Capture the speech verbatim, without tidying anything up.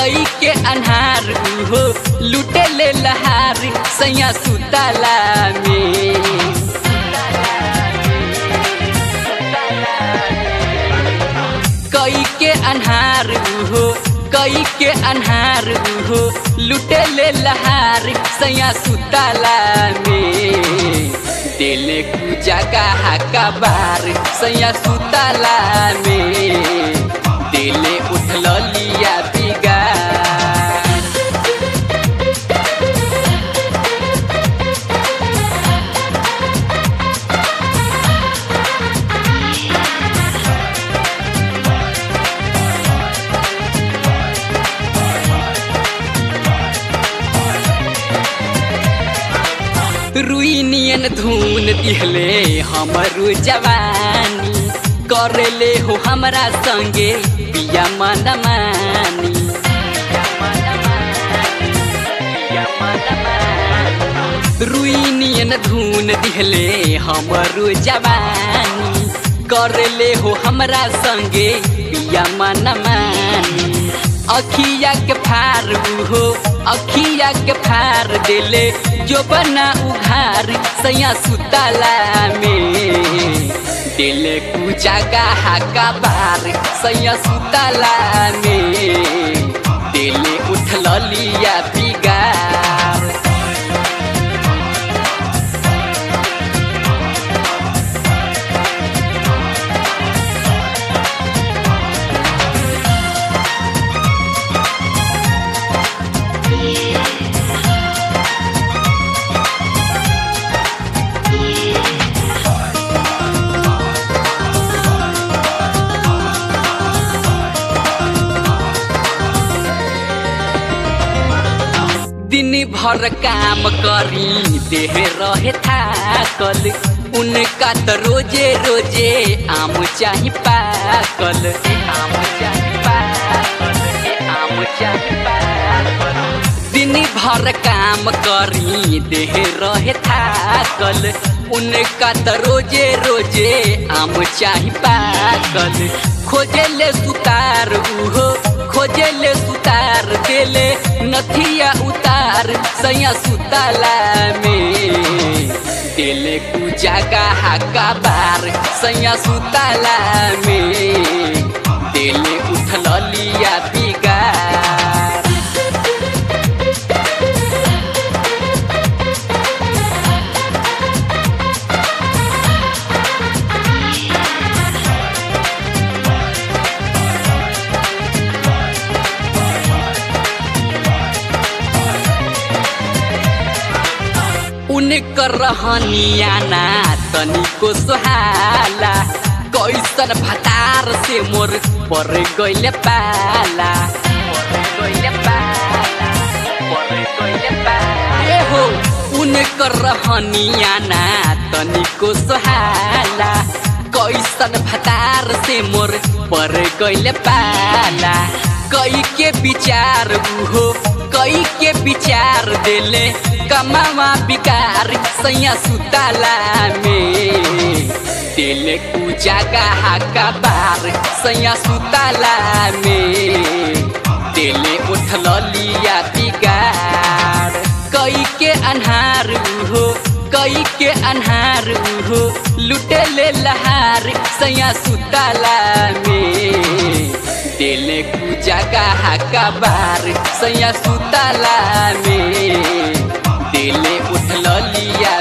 कई के अन्हार उहो लुटे ले लहार सैया सुतला में। कई के अन्हार उहो कई के अन्हार उहो लुटे ले लहार सैया सुतला में। दिले पूजा का हाका बार सैया सुतला में। दिले उठल लिया बिगार। रुई नियन धुन दिहले हमरू जवानी करले हो हमरा संगे पिया मनमानी। रुई नियन धुन दिहले हमरू जवानी करले हो हमरा संगे पिया मनमानी। अखिया के फार हो अखिया के फार दिले जो बना उघार सैया सुतला में। दिले पूजा का हाका बार सैया सुतला में। दिले उठल लिया बिगार। दिन भर काम करी देह रहे थाकल उनका तो रोजे रोजे आम चाही पाकल। आम चाही पाकल आम चाही पाकल। दिन भर काम करी देह रहे थाकल उनका तो रोजे रोजे आम चाही पाकल। खोजे ले सुतार उहो खोजे ले सुतार देले नथिया उतार सैया सुतला में। दिले पूजा का हाका बार सैया सुतला में। दिले उठल लिया बिगार। उनकर रहनिया ना तनिको सोहाला कैसन भतार से मोर पर गइले पाला। ए हो उनकर रहनिया ना तनिको सोहाला कैसन भतार से मोर पर गइले पाला। कई के विचार उहो कई के विचार दिले कमावा बिकार सैया सुतला में। दिले पूजा का हाका बार सैया सुतला में। दिले उठल लिया बिगार। कई के अन्हार हो कई के अन्हार हो लुटे ले लहार सैया सुतला में। दिले पूजा का हाका बार सैया सुतला में। दिले उठल लिया